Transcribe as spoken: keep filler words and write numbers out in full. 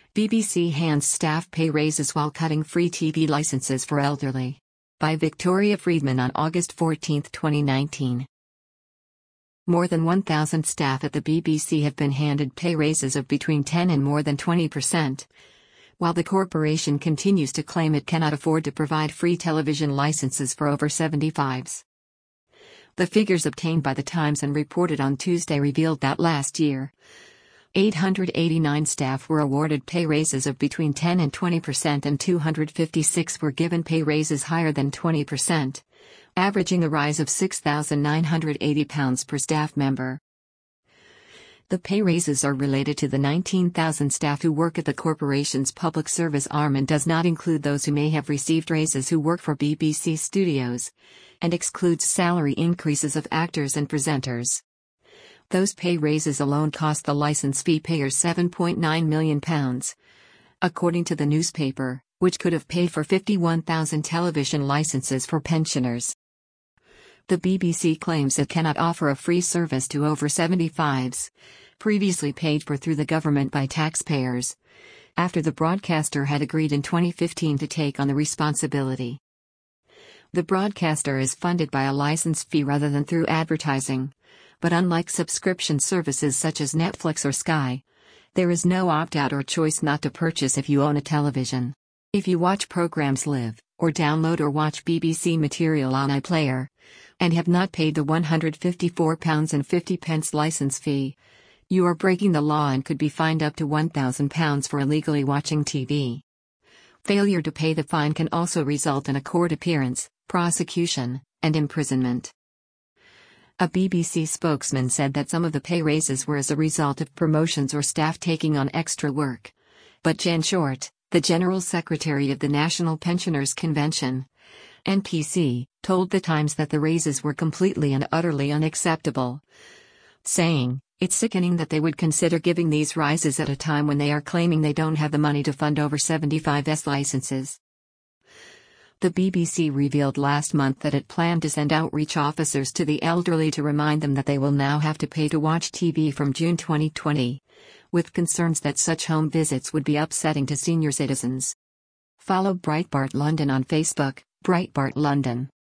B B C hands staff pay raises while cutting free T V licenses for elderly. By Victoria Friedman on August fourteenth, twenty nineteen. More than one thousand staff at the B B C have been handed pay raises of between ten and more than twenty percent, while the corporation continues to claim it cannot afford to provide free television licenses for over seventy-fives. The figures obtained by The Times and reported on Tuesday revealed that last year, eight hundred eighty-nine staff were awarded pay raises of between ten and twenty percent and two hundred fifty-six were given pay raises higher than twenty percent, averaging a rise of six thousand nine hundred eighty pounds per staff member. The pay raises are related to the nineteen thousand staff who work at the corporation's public service arm and does not include those who may have received raises who work for B B C Studios, and excludes salary increases of actors and presenters. Those pay raises alone cost the license fee payers seven point nine million pounds, according to the newspaper, which could have paid for fifty-one thousand television licenses for pensioners. The B B C claims it cannot offer a free service to over seventy-fives, previously paid for through the government by taxpayers, after the broadcaster had agreed in twenty fifteen to take on the responsibility. The broadcaster is funded by a license fee rather than through advertising, but unlike subscription services such as Netflix or Sky, there is no opt-out or choice not to purchase if you own a television. If you watch programs live, or download or watch B B C material on iPlayer, and have not paid the one hundred fifty-four pounds fifty license fee, you are breaking the law and could be fined up to one thousand pounds for illegally watching T V. Failure to pay the fine can also result in a court appearance, prosecution, and imprisonment. A B B C spokesman said that some of the pay raises were as a result of promotions or staff taking on extra work. But Jen Short, the General Secretary of the National Pensioners Convention, N P C, told The Times that the raises were completely and utterly unacceptable, saying, "It's sickening that they would consider giving these rises at a time when they are claiming they don't have the money to fund over seventy-fives licenses." The B B C revealed last month that it planned to send outreach officers to the elderly to remind them that they will now have to pay to watch T V from June twenty twenty, with concerns that such home visits would be upsetting to senior citizens. Follow Breitbart London on Facebook, Breitbart London.